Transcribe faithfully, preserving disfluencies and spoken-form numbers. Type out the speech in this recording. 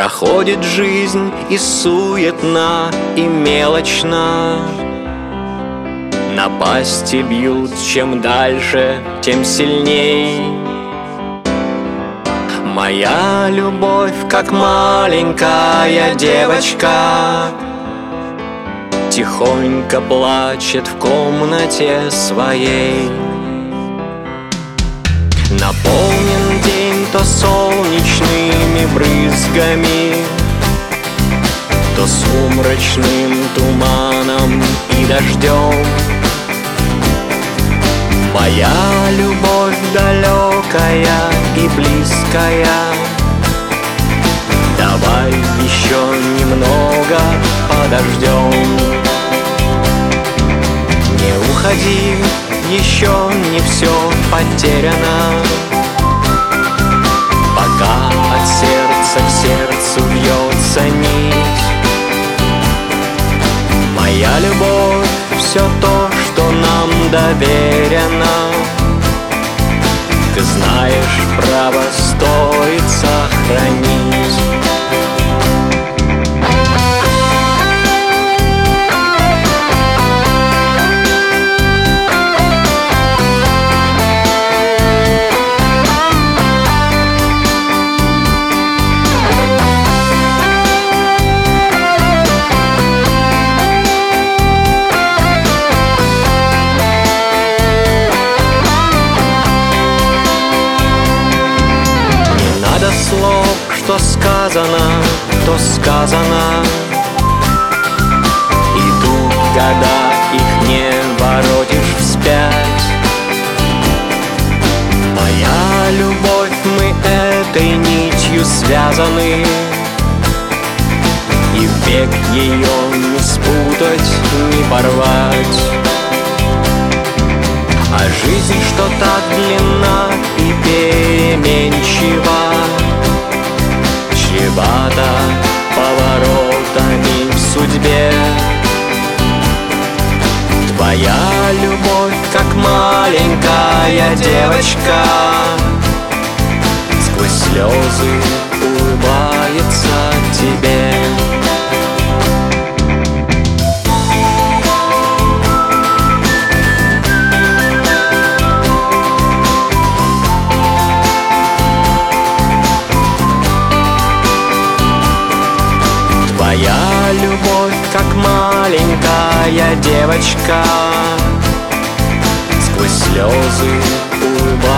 Проходит жизнь и суетна, и мелочна. Напасти бьют, чем дальше, тем сильней. Моя любовь, как маленькая девочка, тихонько плачет в комнате своей. Наполнен день то солнечными брызгами, то сумрачным туманом и дождем. Моя любовь далекая и близкая, давай еще немного подождем. Не уходи, еще не все потеряно, пока от сердца к сердцу бьется нить. Моя любовь — все то, что нам доверено. Ты знаешь, право стоит сохранить. Слов, что сказано, то сказано. Идут года, их не воротишь вспять. Моя любовь, мы этой нитью связаны, и век ее не спутать, не порвать. А жизнь, что так длинна и переменчива, чревата поворотами в судьбе. Твоя любовь, как маленькая девочка, сквозь слезы улыбается тебе. Твоя любовь, как маленькая девочка, сквозь слезы улыбается